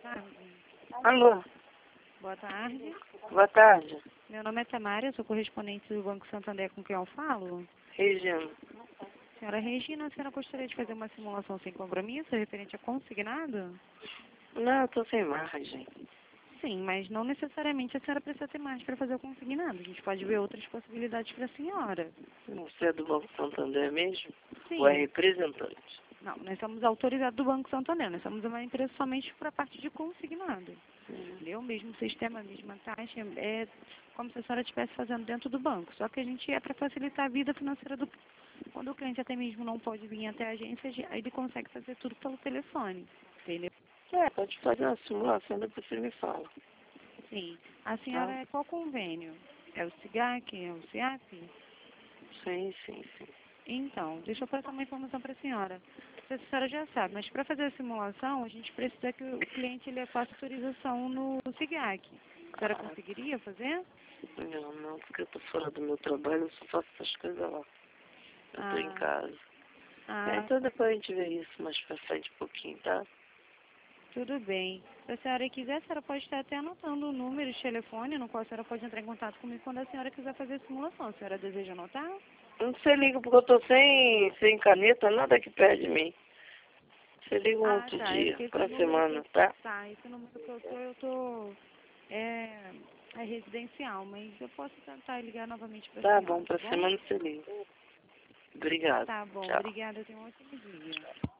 tarde. Alô, Boa tarde. boa tarde. Meu nome é Tamária, sou correspondente do Banco Santander com quem eu falo. Regina. Senhora Regina, a senhora gostaria de fazer uma simulação sem compromisso referente a consignado? Não, eu tô sem margem. Sim, mas não necessariamente a senhora precisa ter mais para fazer o consignado. A gente pode ver outras possibilidades para a senhora. Você é do Banco Santander mesmo? Sim. Ou é representante? Não, nós somos autorizados do Banco Santander. Nós somos uma empresa somente para a parte de consignado. Entendeu? O mesmo sistema, a mesma taxa, é como se a senhora estivesse fazendo dentro do banco. Só que a gente é para facilitar a vida financeira do... Quando o cliente até mesmo não pode vir até a agência, aí ele consegue fazer tudo pelo telefone. Entendeu? Pode fazer uma simulação, depois você me fala. Sim. A senhora é qual convênio? É o SIGAC? É o SIAP? Sim. Então, deixa eu passar uma informação para a senhora. Não sei se a senhora já sabe, mas para fazer a simulação, a gente precisa que o cliente ele faça autorização no SIGAC. A senhora conseguiria fazer? Não, porque eu tô fora do meu trabalho, eu só faço essas coisas lá. Eu tô em casa. Então depois a gente vê isso mais pra frente um pouquinho, tá? Tudo bem. Se a senhora quiser, a senhora pode estar até anotando o número de telefone no qual a senhora pode entrar em contato comigo quando a senhora quiser fazer a simulação. A senhora deseja anotar? Não sei liga porque eu tô sem caneta, nada que pede de mim. Você liga um outro dia, pra semana, tá? Tá, esse número que eu tô é residencial, mas eu posso tentar ligar novamente para a senhora. Tá bom, pra semana você liga. Obrigado. Tá bom, Tchau. obrigada, tenha um ótimo dia.